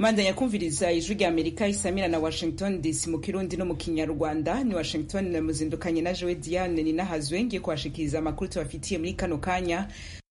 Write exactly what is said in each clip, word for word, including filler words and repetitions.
Mandanya kumviriza ijwi rya Amerika isamira na Washington D C mu Kirundi no mu Kinyarwanda. Ni Washington na muzindukanye na Joe Diane ni nahazwe ngiye kwashikiriza amakuru tubafitiye muri kano kanya.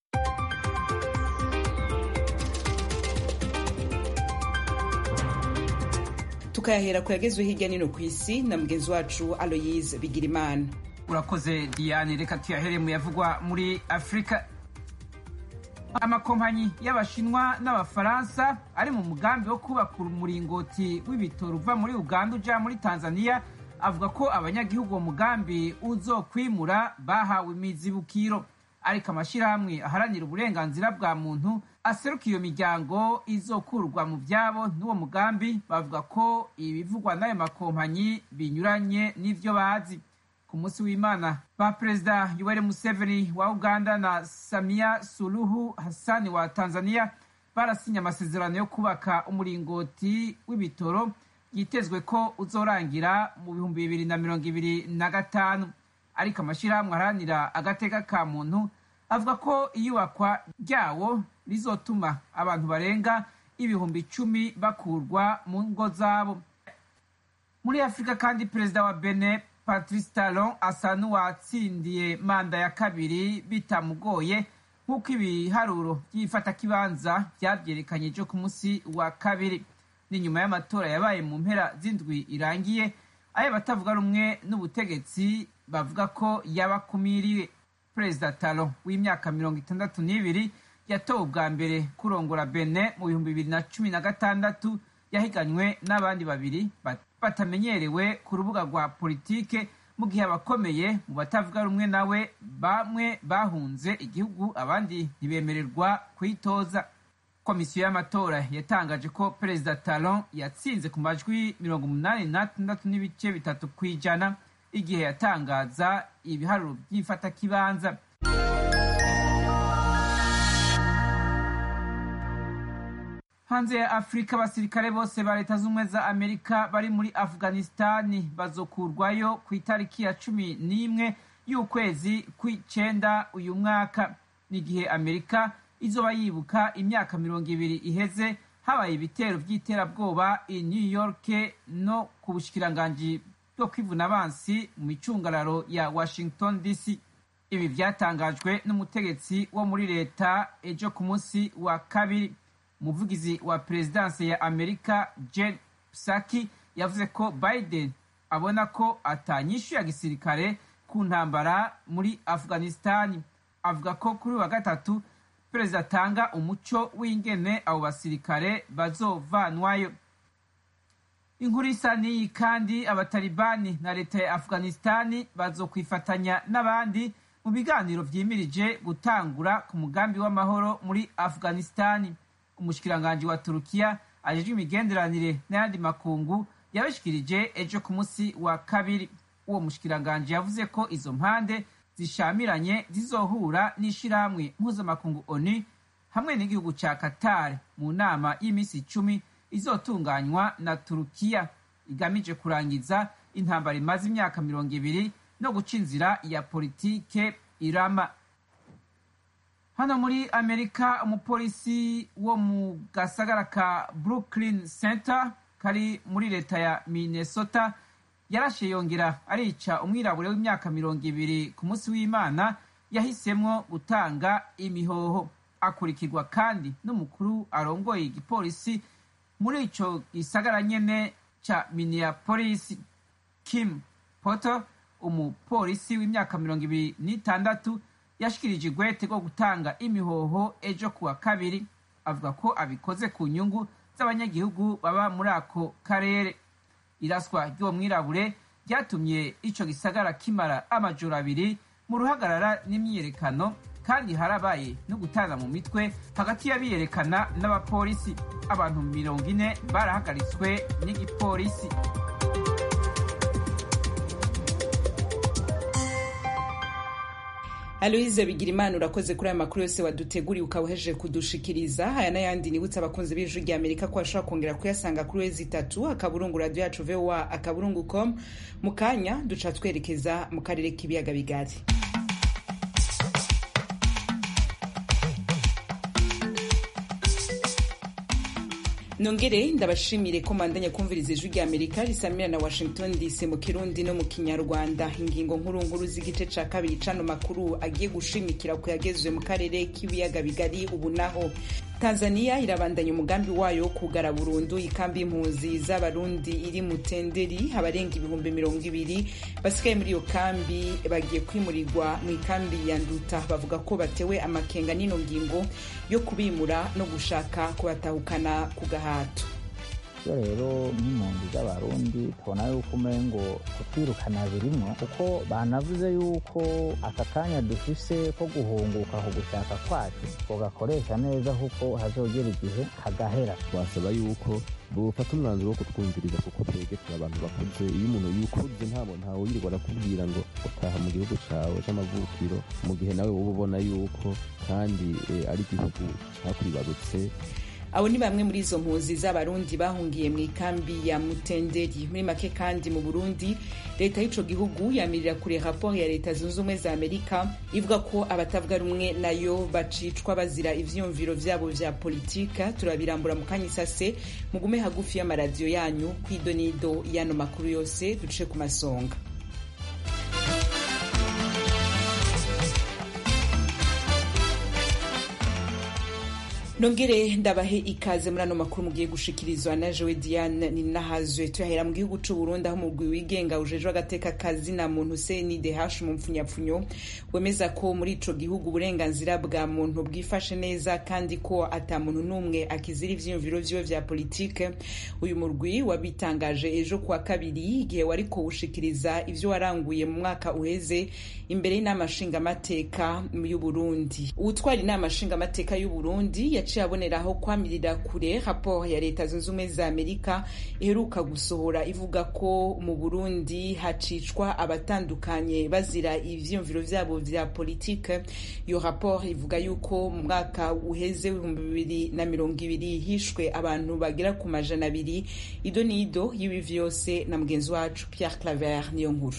Tukayahera kuyagezwe hirya nino kw'isi na mugenzi wacu Aloise Bigirimana. Urakoze Diane, reka tuyahere mu yavugwa muri Afrika. Amakompanyi y'Abashinwa n'Abafaransa ari mu mugambi wo kubaka umuringoti w'ibitoro uva muri Uganda uja muri Tanzania avuga ko abanyagihugu wo mugambi uzokwimura bahawe imizibukiro, ariko amashirahamwe aharanira uburenganzira bwa muntu aseruka iyo miryango izokurwa mu vyabo n'uwo mugambi bavuga ko ibivugwa n'ayo makompanyi binyuranye n'ivyo bazi. Ku munsi w'Imana ba Perezida Yoweri Museveni wa Uganda na Samia Suluhu Hassan wa Tanzania barasinya amasezerano yo kubaka umuringoti w'ibitoro yitezwe ko uzorangira mu bihumbi bibiri na mirongo ibiri na gatanu, ariko amashirahamwe aharanira agateka ka muntu avuga ko iyubakwa ryawo rizotuma abantu barenga ibihumbi icumi bakurwa mu ngo zabo. Muri Afrika kandi Perezida wa Benin Patrice Talon asa n'uwatsindiye manda ya kabiri bitamugoye nk'uko ibiharuro by'ifatakibanza vyavyerekanye ejo ku munsi wa kabiri. Ni nyuma y'amatora yabaye mu mpera z'indwi irangiye ayo batavuga rumwe n'ubutegetsi bavuga ko yabakumiriwe. Perezida Talon w'imyaka mirongo itandatu n'ibiri yatowe ubwa mbere kurongora Benin mu bihumbi bibiri na cumi na gatandatu yahiganywe n'abandi babiri batamenyerewe ku rubuga rwa politike, mu gihe abakomeye mu batavuga rumwe nawe bamwe bahunze igihugu abandi ntibemererwa kwitoza. Komisiyo y'amatora yatangaje ko Perezida Talon yatsinze ku majwi mirongo umunani n'atandatu n'ibice bitatu kw'ijana igihe yatangaza ibiharuro by'ifatakibanza. Hanze ya Afrika, abasirikare bose ba Leta z'Ubumwe za Amerika bari muri Afghanistani bazokurwayo ku itariki ya cumi n'imwe y'ukwezi kw'icenda uyu mwaka, n'igihe Amerika izoba yibuka imyaka mirongo ibiri iheze habaye ibitero vy'iterabwoba i New York no ku bushikiranganji bwo kwivuna abansi mu micungararo ya Washington D C. Ibi vyatangajwe n'umutegetsi wo muri leta ejo ku munsi wa kabiri. Umuvugizi wa Perezidansi ya Amerika Jen Psaki yavuze ko Biden abona ko atanyishu ya gisirikare ku ntambara muri Afghanistani. Avuga ko kuri wa gatatu Perezida atanga umuco w'ingene abo basirikare bazovanwayo. Inkuru isa n'iyi kandi abatalibani na leta ya Afghanistani bazokwifatanya n'abandi mu biganiro vyimirije gutangura ku mugambi w'amahoro muri Afghanistani. Umushikiranganji wa Turukiya ajejwe imigenderanire n'ayandi makungu yabishikirije ejo ku munsi wa kabiri. Uwo mushikiranganji yavuze ko izo mpande zishamiranye zizohura n'ishirahamwe mpuzamakungu ONU hamwe n'igihugu ca Qatar mu nama y'imisi icumi izotunganywa na Turukiya igamije kurangiza intambara imaze imyaka mirongo ibiri no guca inzira ya politike irama. Hano muri Amerika, umupolisi wo mu gasagara ka Brooklyn Center kari muri leta ya Minnesota yarashe yongera arica umwirabure w'imyaka mirongo ibiri ku munsi w'Imana yahisemwo gutanga imihoho. Akurikirwa kandi n'umukuru arongoye igipolisi muri ico gisagara nyene ca Minneapolis, Kim Potter, umupolisi w'imyaka mirongo ibiri n'itandatu yashikirije igwete rwo gutanga imihoho ejo kuwa kabiri. Avuga ko abikoze ku nyungu z'abanyagihugu baba muri ako karere. Iraswa ry'uwo mwirabure ryatumye ico gisagara kimara amajoro abiri mu ruhagarara n'imyiyerekano, kandi harabaye no gutana mu mitwe hagati y'abiyerekana n'abapolisi. Abantu mirongo ine barahagaritswe n'igipolisi. Aloise Bigirimana, urakoze kuri aya makuru yose waduteguriye ukawuhejeje kudushikiriza. Haya n'ayandi nibutse abakunzi b'ijwi rya Amerika ko bashobora kongera kuyasanga kuri wezi itatu akaburungu radio yacu V O A akaburungu com. Mu kanya duca twerekeza mu karere k'ibiyaga bigari. nongere ndabashimire ko mandanya kumviriza ijwi rya Amerika risamira na Washington D C mu Kirundi no mu Kinyarwanda. Ingingo nkuru nkuru z'igice ca kabiri cano makuru agiye gushimikira ku yagezwe mu karere k'ibiyaga bigari ubu naho. Tanzania irabandanya umugambi wayo kugara burundu ikambi impunzi z'abarundi iri Mutenderi. Abarenga ibihumbi mirongo ibiri basigaye muri iyo kambi bagiye kwimurirwa mu ikambi ya Nduta. Bavuga ko batewe amakenga n'ino ngingo yo kubimura no gushaka kubatahukana ku gahato. rero nk'impunzi z'abarundi tubona yuko umengo kutwirukana birimwo kuko banavuze yuko aka kanya dufise ko guhunguka aho gushaka kwacu tugakoresha neza kuko hazogera igihe kagahera. Twasaba yuko bufata umwanzuro wo kutwumviriza kuko twebwe turi abantu bakuze. Iyo umuntu yukuze ntabwo ntawe yirirwa arakubwira ngo utaha mu gihugu cawe c'amavukiro mu gihe nawe uba ubona yuko kandi e, ari igihugu cakwibarutse. Abo ni bamwe muri izo mpunzi z'abarundi bahungiye mu ikambi ya Mutenderi. Muri make kandi mu Burundi leta y'ico gihugu yamirira kure rapport ya leta zunze ubumwe za Amerika ivuga ko abatavuga rumwe nayo bacicwa bazira ivyumviro vyabo vya politika. Turabirambura mu kanyisase mugume hagufi y'amaradiyo yanyu kwidonido yano makuru yose duce ku masonga. Nongere ndabahe ikaze muri ano makuru mugiye gushikirizwa na Joe Diane Ninahazwe. Tuyahera mu gihugu c'u Burundi aho umugwi wigenga ujejwe agateka kazi na muntu C N D H mu mpfunyapfunyo wemeza ko muri ico gihugu uburenganzira bwa muntu bwifashe neza kandi ko ata muntu numwe akizira ivyiyumviro vyiwe vya politike. Uyu murwi wabitangaje ejo kuwa kabiri igihe wariko ushikiriza ivyo waranguye mu mwaka uheze imbere y'inama nshingamateka y'u Burundi. Uwutwara inama nshingamateka y'u Burundi yaciye aboneraho kwamirira kure rapport ya leta zunze ubumwe za Amerika iheruka gusohora ivuga ko mu Burundi hacicwa abatandukanye bazira ivyumviro vyabo vya politike. Iyo rapport ivuga yuko mu mwaka uheze w'ibihumbi bibiri na mirongo ibiri hishwe abantu bagera ku majana abiri. Ido nido y'ibi vyose na mugenzi wacu Pierre Claver niyo nkuru.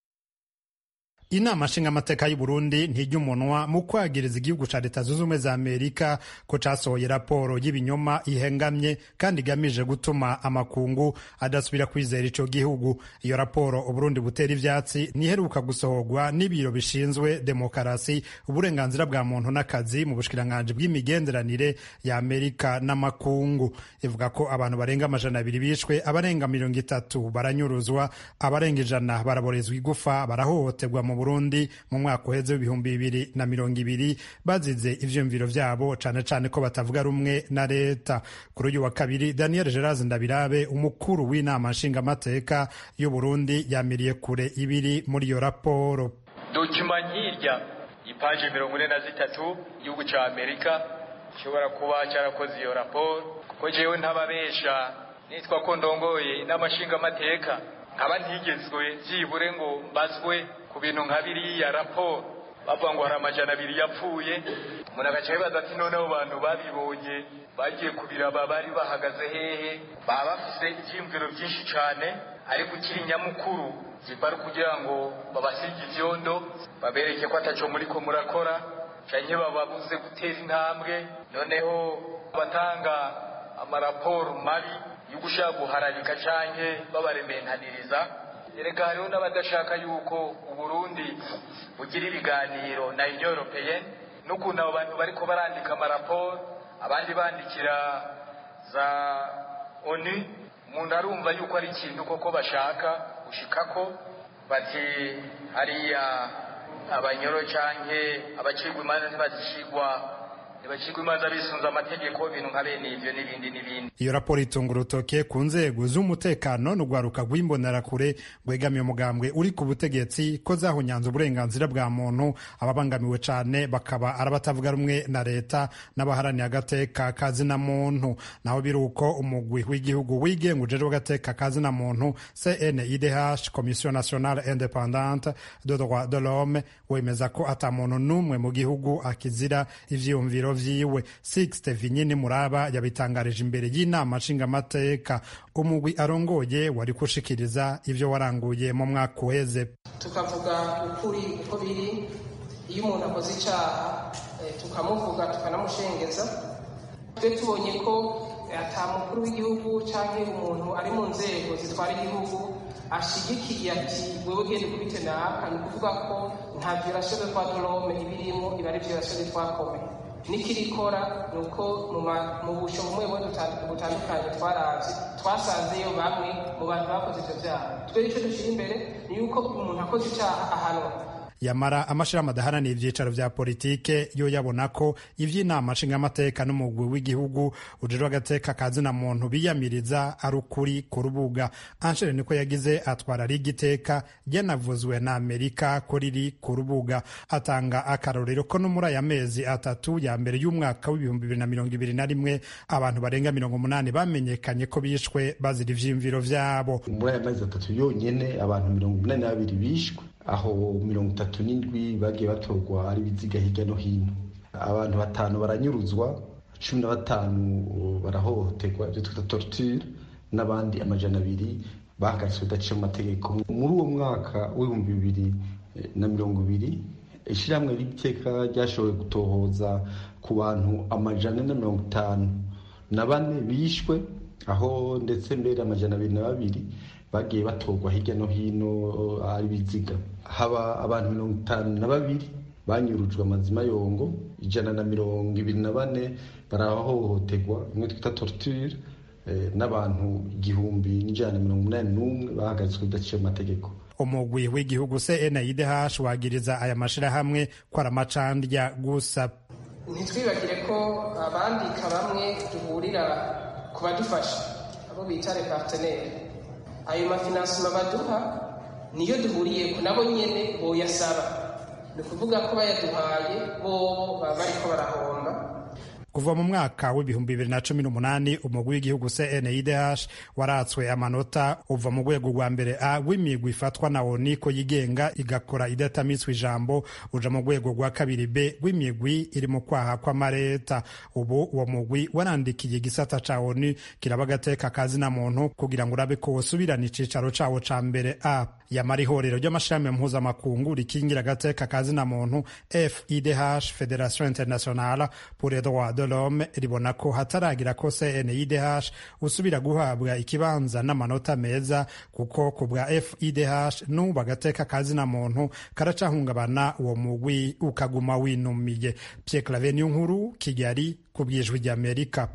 Inama nshingamateka y'u Burundi ntijya umunwa mu kwagiriza igihugu ca leta zunze ubumwe za Amerika ko casohoye raporo y'ibinyoma ihengamye kandi igamije gutuma amakungu adasubira kwizera ico gihugu. Iyo raporo Uburundi butera ivyatsi niheruka gusohorwa n'ibiro bishinzwe demokarasi, uburenganzira bwa muntu n'akazi mu bushikiranganji bw'imigenderanire ya Amerika n'amakungu. Ivuga ko abantu barenga amajana abiri bishwe, abarenga mirongo itatu baranyuruzwa, abarenga ijana baraborezwa igufa, barahohoterwa mu Burundi mu mwaka uheze w'ibihumbi bibiri na mirongo ibiri bazize ivyumviro vyabo cane cane ko batavuga rumwe na leta. Kuri uyu wa kabiri Daniel Gerazi Ndabirabe umukuru w'inama nshingamateka y'u Burundi yamiriye kure ibiri muri iyo raporo. Dokima nkirya ipaje mirongo ine na zitatu igihugu ca Amerika gishobora kuba carakoze iyo raporo kuko jewe ntababesha nitwa ko ndongoye inama nshingamateka nkaba ntigezwe vyibure ngo mbazwe ku bintu nka biriya raporo bavuga ngo hari amajana abiri yapfuye. Umuntu agaca bibaza ati none abo bantu babibonye bagiye kubiraba bari bahagaze hehe? Baba bafise ivyiyumviro vyinshi cane ariko ukiri nyamukuru zibari kugira ngo babasige ivyondo babereke ko ataco muriko murakora canke bababuze gutera intambwe. Noneho batanga amaraporo mabi yo gushaka guharabika canke babarementaniriza. Erega hariho n'abadashaka yuko Uburundi bugira ibiganiro na Union Européenne n'ukuntu abo bantu bariko barandika amaraporo abandi bandikira za ONU. Umuntu arumva yuko ari ikintu koko bashaka gushikako bati hariya abanyoro canke abacigwa imanza ntibazishigwa ntibacigwa imanza bisunze amategeko ibintu nka bene ivyo n'ibindi n'ibindi. Iyo raporo itunga urutoke ku nzego z'umutekano n'urwaruka rw'imbonerakure rwegamiye umugambwe uri ku butegetsi ko zahonyanze uburenganzira bwa muntu, ababangamiwe cane bakaba arabatavuga rumwe na leta n'abaharaniye agateka kazina muntu. Naho biruko umugwi w'igihugu wigenga ujejwe agateka kazina muntu C N I D H, Commission Nationale Indépendante de Droits de l'Homme, wemeza ko ata muntu n'umwe mu gihugu akizira ivyiyumviro vyiwe. Sixte Vinyini Muraba yabitangarije imbere y'inama nshingamateka. Umugwi arongoye wari kushikiriza ivyo waranguye mu mwaka uheze. Tukavuga ukuri uko biri, iyo umuntu akoze icaha tukamuvuga tukanamushengeza. Twe tubonye ko ata mukuru w'igihugu canke umuntu ari mu nzego zitwara igihugu ashigikiye ati wewe genda ukubite naka, ni ukuvuga ko nta violation de droit de l'homme ibirimo, iba ari violation de droit commun. Nikirikora ni uko mu busho bumwe bumwe butandukanye twaravye twasanzeyo bamwe mu bantu bakoze ivyo vyaha. Twe ico dushira imbere ni yuko umuntu akoze icaha ahanwa. Yamara amashirahamwe adaharanira ivyicaro vya politike yo yabona ko ivy'inama nshingamateka n'umugwi w'igihugu ujejwe agateka kazina muntu biyamiriza ari ukuri ku rubuga. Anshere niko yagize atwara ari igiteka ryanavuzwe na Amerika ko riri ku rubuga. Atanga akarorero ko no muri aya mezi atatu ya mbere y'umwaka w'ibihumbi bibiri na mirongo ibiri na rimwe abantu barenga mirongo umunani bamenyekanye ko bishwe bazira ivyiyumviro vyabo. Muri aya mezi atatu yonyene abantu mirongo umunani na babiri bishwe, aho mirongo itatu n'indwi bagiye batorwa ari biziga hirya no hino. Abantu batanu baranyuruzwa, cumi na batanu barahohoterwa, ibyo twita torture, n'abandi amajana abiri bahagaritswe bidaciye mu mategeko. Muri uwo mwaka w'ibihumbi bibiri na mirongo ibiri ishirahamwe ry'iteka ryashoboye gutohoza ku bantu amajana na mirongo itanu na bane bishwe, aho ndetse mbere amajana abiri na babiri bagiye batorwa hirya no hino ari biziga. Haba abantu mirongo itanu na babiri banyurujwe amazima yongo, ijana na mirongo ibiri na bane barahohoterwa, imwe twita torture, eh, n'abantu igihumbi n'ijana na mirongo umunani n'umwe bahagaritswe bidaciye mu mategeko. Umugwi w'igihugu C N I D H wagiriza aya mashirahamwe ko ari amacandya gusa. Ntitwibagire ko abandika bamwe duhurira ku badufasha, abo bita les partenaires. Ayo mafinansima baduha niyo duhuriyeko, nabo nyene boyasaba. Ni ukuvuga ko bayaduhaye bobo baba bariko barahomba. Kuva mu mwaka w'ibihumbi bibiri na cumi n'umunani umugwi w'igihugu C N I D H waratswe amanota uva mu rwego rwa mbere A w'imigwi ifatwa na O N U ko yigenga igakora idatamitswe ijambo, uja mu rwego rwa kabiri B w'imigwi iri mu kwaha kw'amareta. Ubu uwo mugwi warandikiye igisata ca O N U kiraba agateka kazina muntu kugira ngo urabe ko wosubirana icicaro cawo ca mbere A. Yamara ihorero ry'amashirahamwe mpuzamakungu rikingira agateka kazina muntu F I D H, Federation Internationale pour les droits de l'homme, ribona ko hataragira ko C N I D H usubira guhabwa ikibanza n'amanota meza, kuko ku bwa F I D H n'ubu agateka kazina muntu karacahungabana, uwo mugwi ukaguma winumiye. Pierre Claver Niyonkuru, Kigali, ku bw'Ijwi ry'Amerika.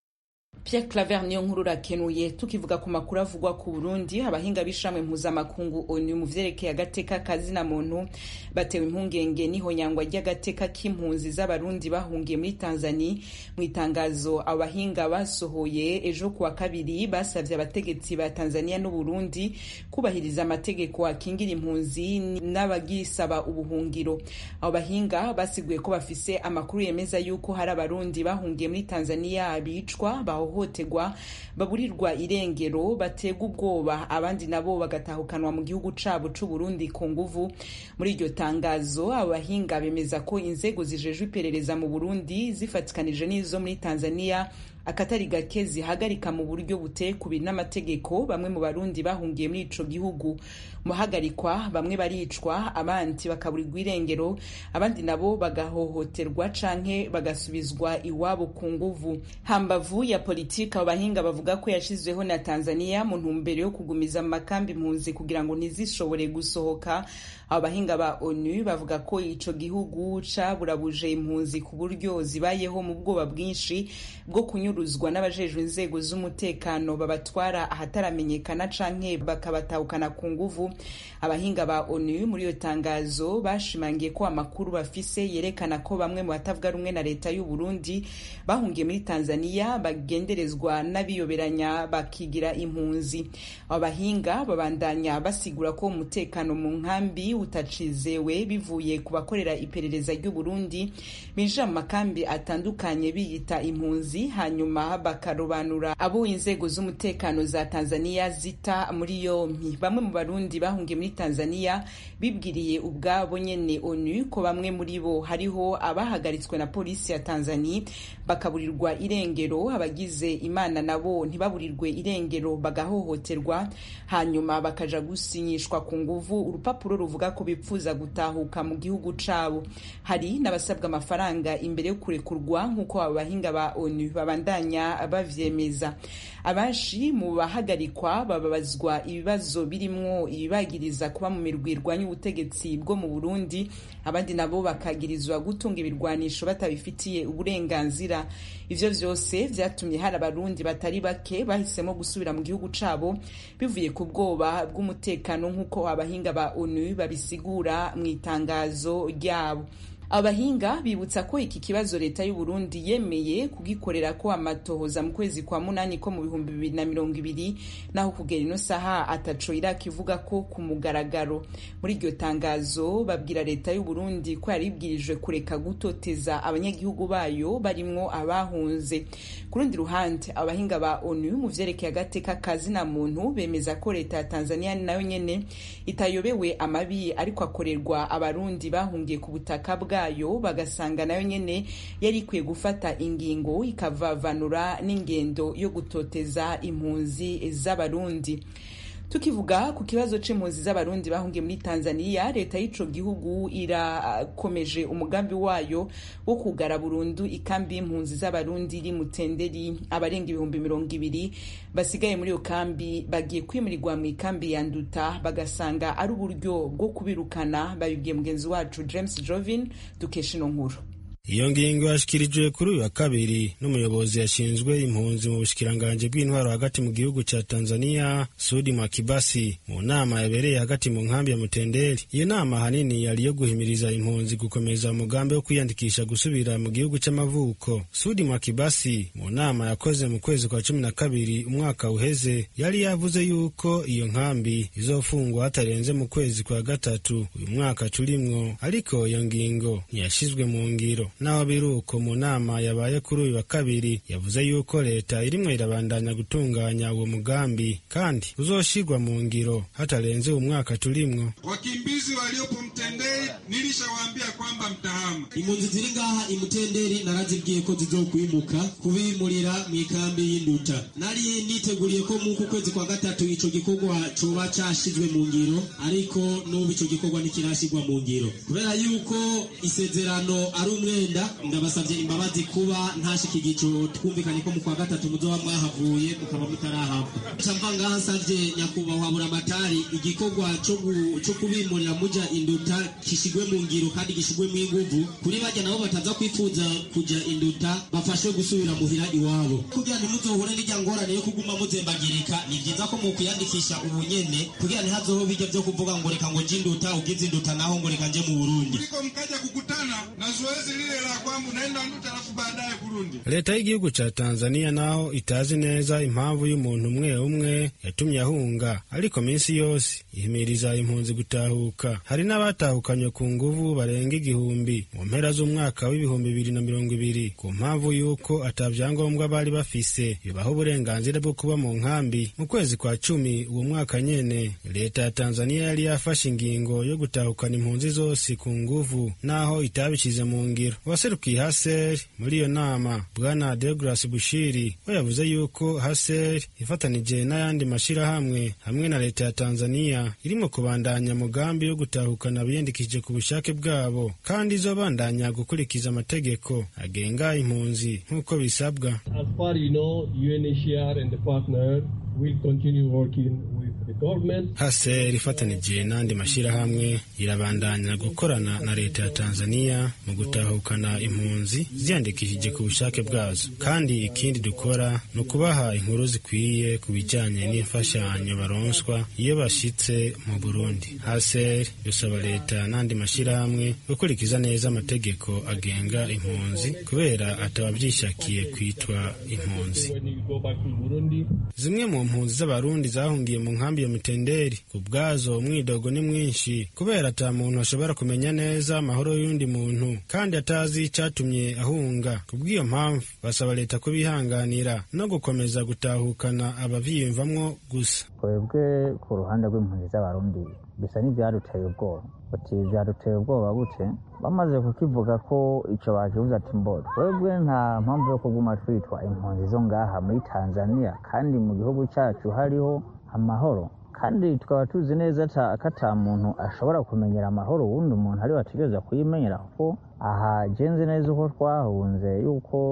Pierre Claver Niyonkuru rakenuye. Tukivuga ku makuru avugwa ku Burundi, abahinga b'ishamwe mpuzamakungu O N U mu vyerekeye agateka kazina muntu batewe impungenge n'ihonyangwa ry'agateka k'impunzi z'abarundi bahungiye muri Tanzania. Mu itangazo abahinga basohoye ejo kuwa kabiri basavye abategetsi ba Tanzania n'u Burundi kubahiriza amategeko akingira impunzi n'abagisaba ubuhungiro. Abo bahinga basiguye ko bafise amakuru yemeza yuko hari abarundi bahungiye muri Tanzania abicwa, bahohoterwa, baburirwa irengero, bategwa ubwoba, abandi nabo bagatahukanwa mu gihugu cabo c'u Burundi ku nguvu. Muri iryo tangazo abahinga bemeza ko inzego zijejwe iperereza mu Burundi zifatikanije n'izo muri Tanzania akatari gake zihagarika mu buryo buteye kubiri n'amategeko bamwe mu barundi bahungiye muri ico gihugu. Muhagarikwa bamwe baricwa, abandi bakaburirwa irengero, abandi nabo bagahohoterwa canke bagasubizwa iwabo ku nguvu. Hambavu ya politika, abahinga bavuga ko yashizweho na Tanzania mu ntumbero yo kugumiza amakambi impunzi kugira ngo ntizishobore gusohoka. Abahinga ba O N U bavuga ko ico gihugu caburabuje impunzi ku buryo zibayeho mu bwoba bwinshi bwo kunyuruzwa n'abajejwe inzego z'umutekano babatwara ahataramenyekana canke bakabatahukana ku nguvu. Abahinga ba O N U muri iyo tangazo bashimangiye ko amakuru bafise yerekana ko bamwe mu batavuga rumwe na leta y'u Burundi bahungiye muri Tanzania bagenderezwa n'abiyoberanya bakigira impunzi. Abahinga babandanya basigura ko umutekano mu nkambi utacizewe bivuye ku bakorera iperereza ry'u Burundi binjira mu makambi atandukanye biyita impunzi, hanyuma bakarobanura abo inzego z'umutekano za Tanzania zita muri yompi. Bamwe mu barundi bahungiye muri Tanzania bibwiriye ubwabo nyene O N U ko bamwe muri bo hariho abahagaritswe na polisi ya Tanzania bakaburirwa irengero, abagize Imana nabo ntibaburirwe irengero bagahohoterwa, hanyuma bakaja gusinyishwa ku nguvu urupapuro ruvuga ko bipfuza gutahuka mu gihugu cabo. Hari n'abasabwa amafaranga imbere yo kurekurwa, nk'uko abo bahinga ba O N U babandanya babandanya bavyemeza. Abenshi mu bahagarikwa bababazwa ibibazo birimwo ibibagiriza kuba mu mirwi irwanya ubutegetsi bwo mu Burundi, abandi nabo bakagirizwa gutunga ibirwanisho batabifitiye uburenganzira. Ivyo vyose vyatumye hari abarundi batari bake bahisemo gusubira mu gihugu cabo bivuye ku bwoba bw'umutekano nk'uko abahinga ba O N U babisigura mu itangazo ryabo. Abahinga bibutsa ko iki kibazo leta y'u Burundi yemeye kugikorera ko amatohoza mu kwezi kwa munani ko mu bihumbi bibiri na mirongo ibiri, naho kugera ino saha ataco irakivuga ko ku mugaragaro. Muri iryo tangazo babwira leta y'u Burundi ko yaribwirijwe kureka gutoteza abanyagihugu bayo barimwo abahunze. Ku rundi ruhande abahinga ba O N U mu vyerekeye agateka kazina muntu bemeza ko leta ya Tanzania nayo nyene itayobewe amabi ariko akorerwa abarundi bahungiye ku butaka bwa yo, bagasanga nayo nyene yari ikwiye gufata ingingo ikavavanura n'ingendo yo gutoteza impunzi z'abarundi. Tukivuga ku kibazo c'impunzi z'abarundi bahungiye muri Tanzania, leta y'ico gihugu irakomeje umugambi wayo wo kugara burundu ikambi y'impunzi z'abarundi iri Mutenderi. Abarenga ibihumbi mirongo ibiri basigaye muri iyo kambi bagiye kwimurirwa mu ikambi ya Nduta, bagasanga ari uburyo bwo kubirukana. Babibwiye mugenzi wacu James Jovin dukesha ino nkuru. Iyo ngingo yashikirijwe kuri uyu wa kabiri n'umuyobozi yashinzwe impunzi mu bushikiranganje bw'intwaro hagati mu gihugu ca Tanzania, Sudi Mwakibasi, mu nama yabereye hagati mu nkambi ya Mutenderi. Iyo nama hanini yari yo guhimiriza impunzi gukomeza umugambi wo kwiyandikisha gusubira mu gihugu c'amavuko. Sudi Mwakibasi mu nama yakoze mu kwezi kwa cumi na kabiri umwaka uheze yari yavuze yuko iyo nkambi izofungwa hatarenze mu kwezi kwa gatatu uyu mwaka turimwo, ariko iyo ngingo ntiyashizwe mu ngiro. Naho biruko mu nama yabaye kuri uyu wa kabiri yavuze yuko leta irimwe irabandanya gutunganya uwo mugambi kandi uzoshirwa mu ngiro hatarenze umwaka turimwo. Wakimbizi waliopo Mtenderi nilishawaambia kwamba mtahama. Impunzi ziri ngaha imutenderi narazibwiye ko zizokwimuka kubimurira mu ikambi y'Induta. Nari niteguriye ko mu kwezi kwa gatatu ico gikorwa coba cashizwe mu ngiro, ariko n'ubu ico gikorwa nikirashirwa mu ngiro kubera yuko isezerano ari umwe. Ndabasavye imbabazi kuba ntashika igico twumvikanye ko mu kwa gatatu muzoba mwahavuye mukaba mutarahava. Camva ngaha nsavye nyakubahwa Buramatari igikorwa cyo kubimurira muja Induta kishigwe mu ngiro kandi gishigwe mu inguvu kuri bajya nabo bataza kwifuza kuja Induta bafashwe gusubira muhira iwabo, kugira ntimuzohure n'ijya ngorane yo kuguma muzembagirika. Ni vyiza ko mu kuyandikisha ubunyene kugira ntihazoho bijya vyo kuvuga ngo reka ngo je Induta ugize Induta naho ngo reka nje mu Burundi. Kuko mkaja kukutana na zoezi Leta y'igihugu ca Tanzania naho itazi neza impamvu y'umuntu umwe umwe yatumye ahunga, ariko minsi yose ihimiriza impunzi gutahuka. Hari n'abatahukanywe ku nguvu barenga igihumbi mu mpera z'umwaka w'ibihumbi bibiri na mirongo ibiri ku mpamvu y'uko atavyangombwa bari bafise bibaho uburenganzira bwo kuba mu nkambi. Mu kwezi kwa cumi uwo mwaka nyene leta ya Tanzania yari yafashe ingingo yo gutahukana impunzi zose ku nguvu naho itabishize mu ngiro. Waserukiye Haseri muri iyo nama Bwana Deogras Bushiri we yavuze yuko Haseri ifatanije n'ayandi mashirahamwe hamwe na leta ya Tanzania irimo kubandanya mugambi yo gutahukana abiyandikije ku bushake bwabo kandi izobandanya gukurikiza amategeko agenga impunzi nk'uko bisabwa. As far you know, U N H C R and the partner will continue working with the government. Haseri ifatanije n'andi mashirahamwe irabandanya gukorana na leta ya Tanzania mu gutahukana impunzi ziyandikishije ku bushake bwazo, kandi ikindi dukora no kubaha inkuru zikwiye ku bijanye n'imfashanyo baronswa iyo bashitse mu Burundi. Haseri yosaba leta n'andi mashirahamwe gukurikiza neza amategeko agenga impunzi kubera atabavyishakiye kwitwa impunzi. Zimwe mu mpunzi z'abarundi zahungiye mu nkambi ya Mutenderi ku bwazo umwidogo ni mwinshi kubera ata muntu ashobora kumenya neza amahoro y'undi muntu kandi atazi icatumye ahunga. Kubw'iyo mpamvu basaba leta kubihanganira no gukomeza gutahukana abavyiyumvamwo gusa. Twebwe ku ruhande rw'impunzi z'abarundi bisa n'ivyaduteye ubwoba. Bati vyaduteye ubwoba gute? Bamaze kukivuga ko ico bakivuze ati mbo twebwe nta mpamvu yo kuguma twitwa impunzi zo ngaha muri Tanzania kandi mu gihugu cyacu hariho amahoro, kandi tukaba tuzi neza ko ata muntu ashobora kumenyera amahoro wundi umuntu ari wategereza kuyimenyera, kuko aha jenze neza uko twahunze yuko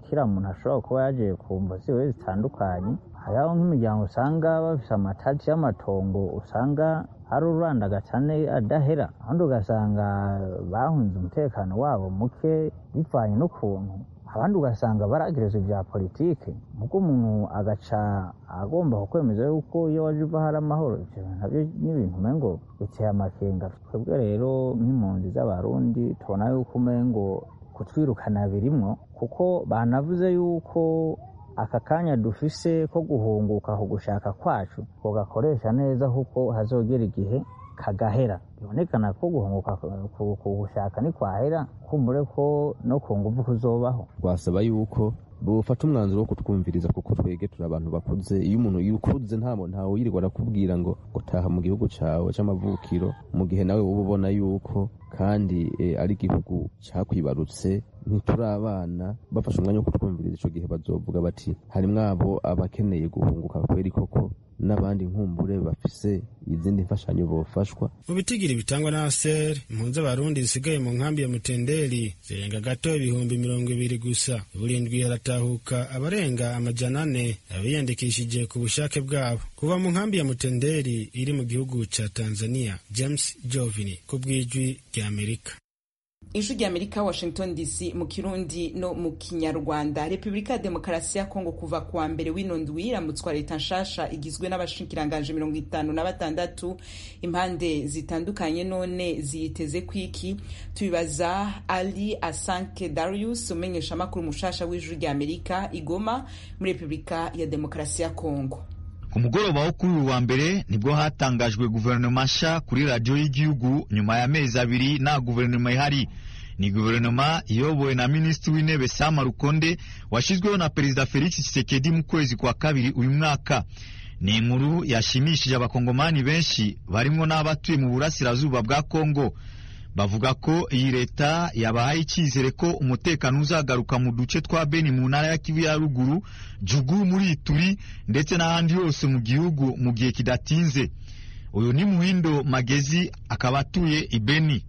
kira muntu ashobora kuba yaje ku mvo ziwe zitandukanye. hariho nk'imiryango usanga bafise amatati y'amatongo usanga hari ururanda cyane adahera, ahandi ugasanga bahunze umutekano wabo muke bivanye n'ukuntu, abandi ugasanga baragereza ibya politike, muko umuntu agaca agomba kukwemeza yuko iyo waje uva hari amahoro. Ivyo navyo n'ibintu umengo biteye amakenga. Twebwe rero nk'impunzi z'abarundi tubona yuko umengo kutwirukana birimwo, kuko banavuze yuko aka kanya dufise ko guhunguka ku gushaka kwacu kugakoresha neza, kuko hazogera igihe kagahera. Bibonekana ko guhunguka ku gushaka ni kwahera, kumbure ko no ku nguvu kuzobaho. Twasaba yuko bufata umwanzuro wo kutwumviriza, kuko twege turi abantu bakuze. Iyo umuntu yukuze ntamo ntawe yirirwa arakubwira ngo gutaha mu gihugu cawe c'amavukiro, mu gihe nawe uba ubona yuko kandi e, ari igihugu cakwibarutse. Ntituri abana. Bafashe umwanya wo kutwumviriza, ico gihe bazovuga bati harimwo abo abakeneye guhunguka kweri koko, n'abandi nkumbure bafise izindi mfashanyo bofashwa. Mu bitigiri bitangwa na A S E R, impunzi abarundi zisigaye mu nkambi ya Mutenderi zirenga gato ibihumbi mirongo ibiri gusa. Burindwi haratahuka abarenga amajana ane abiyandikishije ku bushake bwabo. Kuva mu nkambi ya Mutenderi iri mu gihugu ca Tanzania, James Jovini ku bw'ijwi rya Amerika. Ijwi rya Amerika, Washington D C, mu Kirundi no mu Kinyarwanda. Repubulika ya Demokarasi ya Kongo kuva kuwa mbere w'ino ndwi iramutswa leta nshasha igizwe n'abashikiranganje mirongo itanu na batandatu. Impande zitandukanye none ziyiteze kwiki, tubibaza Ali Asanke Darius, umenyesha makuru mushasha w'Ijwi rya Amerika igoma muri Repubulika ya Demokarasi ya Kongo. Ku mugoroba wo kuri uwa mbere nibwo hatangajwe guverinoma nsha kuri radio y'igihugu nyuma ya mezi abiri na guverinoma ihari. Ni guverinoma iyobowe na Minisitiri w'Intebe Sama Lukonde washizweho na Perezida Felix Tshisekedi mu kwezi kwa kabiri uyu mwaka. Ni inkuru yashimishije abakongomani benshi barimwo n'abatuye mu burasirazuba bwa Kongo. Bavuga ko iyi leta yabahaye icyizere ko umutekano uzagaruka mu duce twa Beni mu ntara ya Kivu ya ruguru, Jugu muri Ituri ndetse n'ahandi hose mu gihugu mu gihe kidatinze. Uyu ni Muhindo Magezi akaba atuye Ibeni.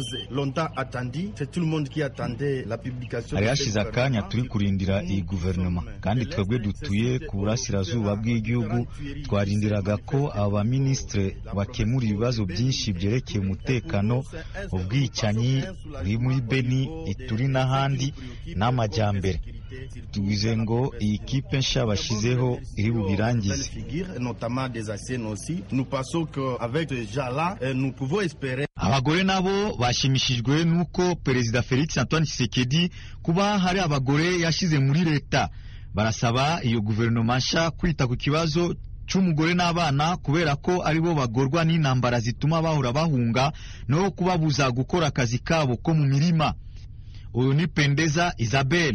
Hari hashize akanya turi kurindira iyi guverinoma, kandi twebwe dutuye ku burasirazuba bw'igihugu twarindiraga ko aba ministre bakemura ibibazo byinshi byerekeye umutekano, ubwicanyi buri muri Beni, Ituri n'ahandi n'amajyambere. Tugize ngo iyi kipe nsha bashizeho iri bubirangize. Abagore nabo bashimishijwe nuko Perezida Felix Antoine Tshisekedi kuba hari abagore yashize muri leta. Barasaba iyo guverinoma nsha kwita ku kibazo c'umugore n'abana, kubera ko aribo bagorwa n'intambara zituma bahora bahunga no kubabuza gukora akazi kabo ko mu mirima. Uyu ni Pendeza Isabelle.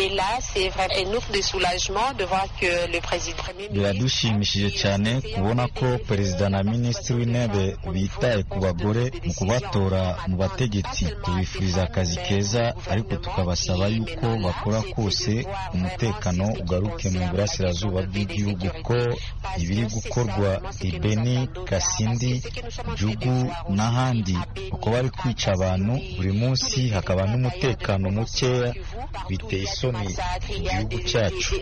Biradushimishije cyane kubona ko perezida na minisitiri w'intebe bitaye ku bagore mu kubatora mu bategetsi. Tubifuriza akazi keza, ariko tukabasaba yuko bakora kose umutekano ugaruke mu burasirazuba bw'igihugu, ko ibiri gukorwa Ibeni, Kasindi, Jugu n'ahandi uko bari kwica abantu buri munsi hakaba n'umutekano mukeya, biteye isoni igihugu cyacu.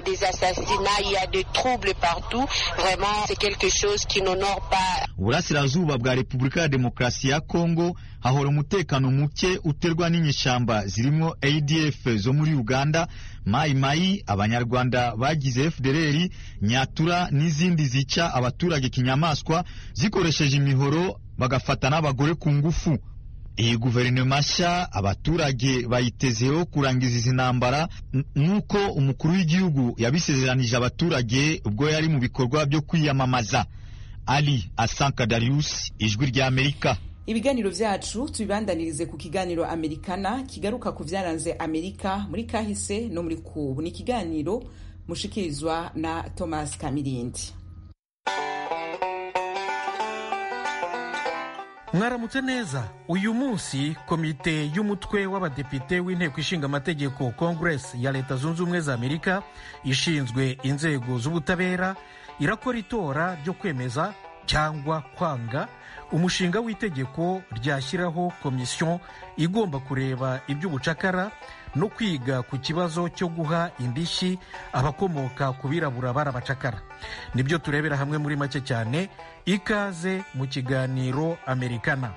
Uburasirazuba bwa Repubulika ya Demokarasi ya Kongo hahora umutekano muke uterwa n'inyeshamba zirimo A D F zo muri Uganda, Mai Mai, abanyarwanda bagize F D L R, Nyatura n'izindi zica abaturage kinyamaswa zikoresheje imihoro bagafata n'abagore ku ngufu. Iyi guverinoma nsha abaturage bayitezeho kurangiza izi ntambara nk'uko umukuru w'igihugu yabisezeranije abaturage ubwo yari mu bikorwa byo kwiyamamaza. Ali Asanka Darius, Ijwi rya Amerika. Ibiganiro vyacu tubibandanirize ku kiganiro Amerikana kigaruka ku vyaranze Amerika muri kahise no muri kubu. Ni kiganiro mushikirizwa na Thomas Kamirindi. Mwaramutse neza. Uyu munsi komite y'umutwe w'abadepite w'inteko ishinga amategeko Congress ya Leta Zunze Ubumwe za Amerika ishinzwe inzego z'ubutabera irakora itora ryo kwemeza cyangwa kwanga umushinga w'itegeko ryashyiraho komisiyo igomba kureba iby'ubucakara no kwiga ku kibazo cyo guha indishyi abakomoka ku birabura barabacakara. nibyo turebera hamwe muri make cyane. Ikaze mu kiganiro Amerikana.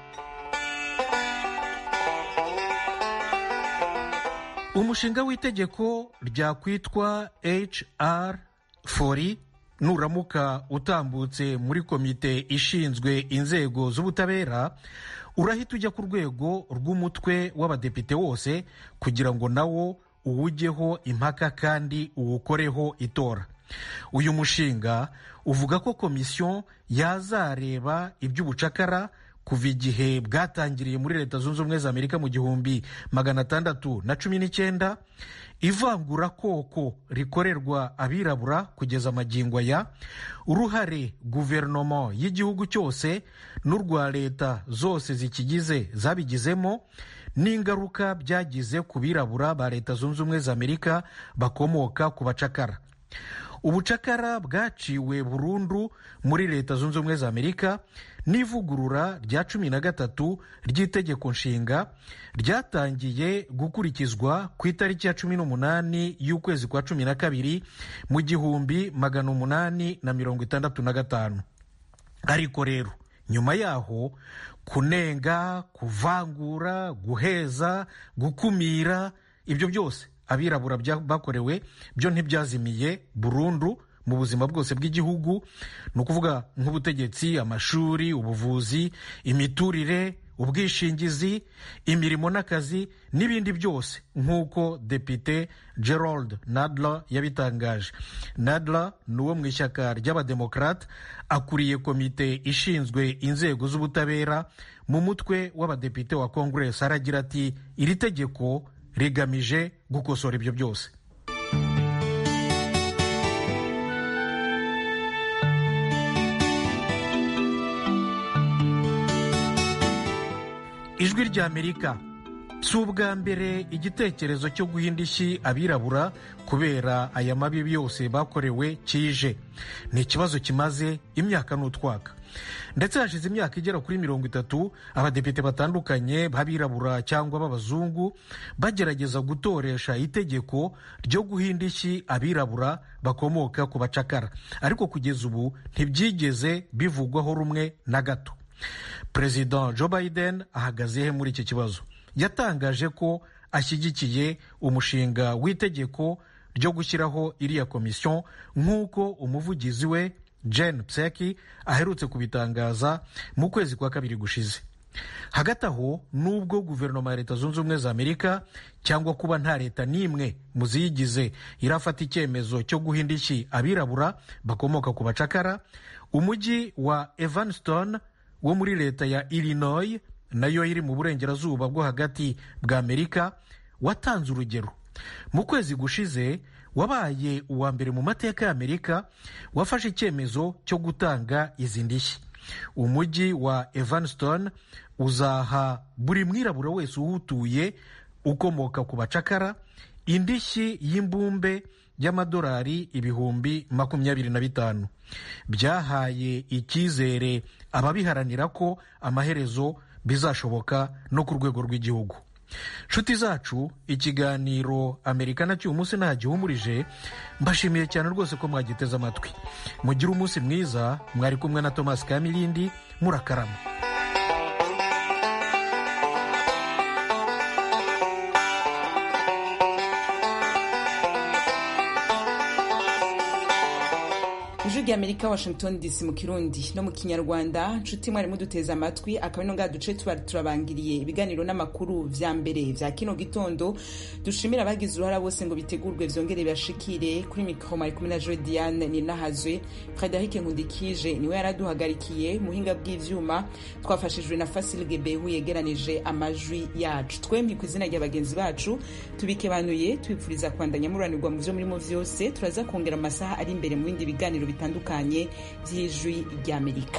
Umushinga w'itegeko ryakwitwa H R forty nuramuka utambutse muri komite ishinzwe inzego z'ubutabera, urahita ujya ku rwego rw'umutwe w'abadepite wose kugira ngo nawo uwujyeho impaka kandi uwukoreho itora. Uyu mushinga uvuga ko komisiyo yazareba iby'ubucakara kuva igihe bwatangiriye muri Leta Zunze Ubumwe za Amerika mu gihumbi magana atandatu na cumi n'icyenda, ivangura koko rikorerwa abirabura kugeza amagingo aya, uruhare guverinoma y'igihugu cyose n'urwa leta zose zikigize zabigizemo, n'ingaruka byagize ku birabura ba Leta Zunze Ubumwe za Amerika bakomoka ku bacakara. Ubucakara bwaciwe burundu muri Leta Zunze Ubumwe za Amerika n'ivugurura rya cumi na gatatu ry'itegeko nshinga ryatangiye gukurikizwa ku itariki ya cumi n'umunani y'ukwezi kwa cumi na kabiri mu gihumbi magana umunani na mirongo itandatu na gatanu. Ariko rero nyuma yaho kunenga, kuvangura, guheza, gukumira, ibyo byose abirabura bakorewe byo ntibyazimiye burundu mu buzima bwose bw'igihugu. ni ukuvuga nk'ubutegetsi, amashuri, ubuvuzi, imiturire, ubwishingizi, imirimo n'akazi n'ibindi byose, nk'uko Depite Gerald Nadler yabitangaje. Nadler ni uwo mu ishyaka ry'abademokrate, akuriye komite ishinzwe inzego z'ubutabera mu mutwe w'abadepite wa Congress. Aragira ati iri tegeko rigamije gukosora ibyo byose. Ijwi rya Amerika. Si ubwa mbere igitekerezo cyo guha indishyi abirabura kubera aya mabi yose bakorewe kije. Ni ikibazo kimaze imyaka n'utwaka, ndetse hashize imyaka igera kuri mirongo itatu abadepite batandukanye b'abirabura cyangwa b'abazungu bagerageza gutoresha itegeko ryo guha indishyi abirabura bakomoka ku bacakara, ariko kugeza ubu ntibyigeze bivugwaho rumwe na gato. Perezida Joe Biden ahagaze he muri iki kibazo? Yatangaje ko ashyigikiye umushinga w'itegeko ryo gushyiraho iriya komisiyo, nk'uko umuvugizi we Jen Psaki aherutse kubitangaza mu kwezi kwa kabiri gushize. Hagati aho, nubwo guverinoma ya Leta Zunze Ubumwe za Amerika cyangwa kuba nta leta n'imwe mu ziyigize irafata icyemezo cyo guha indishyi abirabura bakomoka ku bacakara, umujyi wa Evanston wo muri leta ya Illinois, nayo iri mu burengerazuba bwo hagati bwa Amerika, watanze urugero. Mu kwezi gushize wabaye uwa mbere mu mateka ya Amerika wafashe icyemezo cyo gutanga izi ndishyi. Umujyi wa Evanston uzaha buri mwirabura wese uhutuye ukomoka ku bacakara indishyi y'imbumbe y'amadolari ibihumbi makumyabiri na bitanu. Byahaye icyizere ababiharanira ko amaherezo bizashoboka no ku rwego rw'igihugu. Nshuti zacu, ikiganiro Amerikana cy'uyu munsi ntagihumurije. Mbashimiye cyane rwose ko mwagiteze amatwi. Mugire umunsi mwiza. Mwari kumwe na Thomas Kamilindi. Murakarama. Ijwi rya Amerika, Washington D C mu Kirundi no mu Kinyarwanda. Nshuti mwari muduteza amatwi, akaba ino ngaha duce tuba turabangiriye ibiganiro n'amakuru vya mbere vya kino gitondo. Dushimira abagize uruhara bose ngo bitegurwe vyongere bashikire. Kuri mikro mari kumwe na Joy Diane Ninahazwe. Frederic Nkundikije niwe yaraduhagarikiye. Muhinga bw'ivyuma twafashijwe na Fasil Gebehu yegeranije amajwi yacu. Twempi ku izina rya bagenzi bacu tubikebanuye twipfuriza kwandanya muranirwa mu vyo murimo vyose. Turaza kongera amasaha ari imbere mu bindi biganiro bitandukanye by'Ijwi rya Amerika.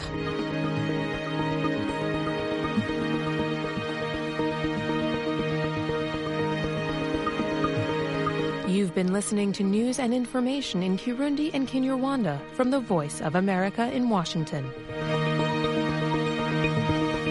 You've been listening to news and information in Kirundi and Kinyarwanda from the Voice of America in Washington.